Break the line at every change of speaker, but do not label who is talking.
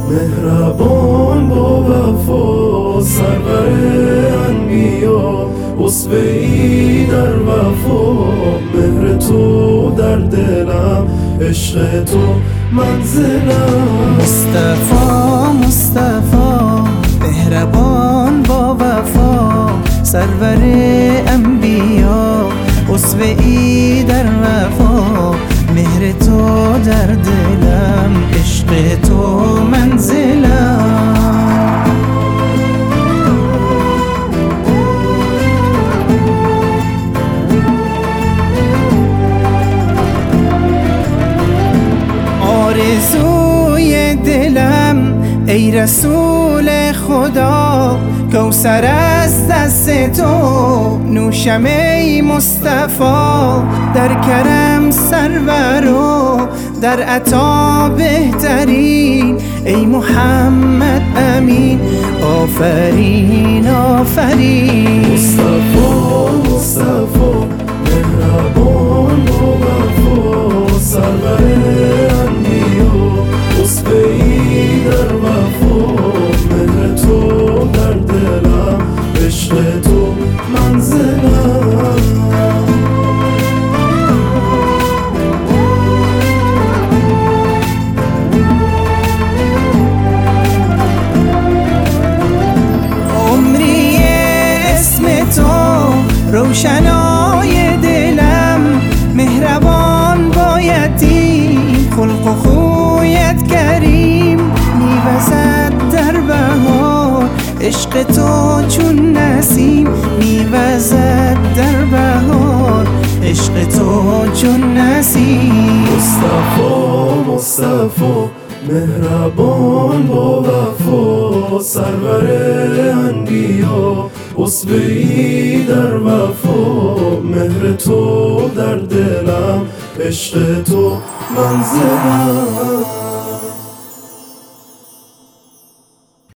مهربان با وفا، سرور انبیا، اسوه‌ای در وفا. مهر تو در دلم، عشق تو منزلم.
مصطفی مصطفی مهربان با وفا، سرور انبیا، اسوه‌ای در وفا. مهر تو در دلم، عشق تو منزلم. آرزوی دلم ای رسول خدا، کوثر از دست تو نوشم ای مصطفی. در کرم سرورو در عطا بهترین، ای محمد امین آفرین آفرین.
مصطفی مصطفی مهربان با وفا، سرور انبیا، اسوه‌ای در وفا. مهر تو در دلم، عشق تو منزلم.
عمری اسم تو روشنای دلم، مهربان بایدی خلق و خویت کریم. میوزد در بهار عشق تو چون نسیم، میوزد در بهار عشق تو چون نسیم.
مصطفی مصطفی مهربان با وفا، سرور انبیا، اسوه‌ای در وفا. مهر تو در دلم، عشق تو منزلم.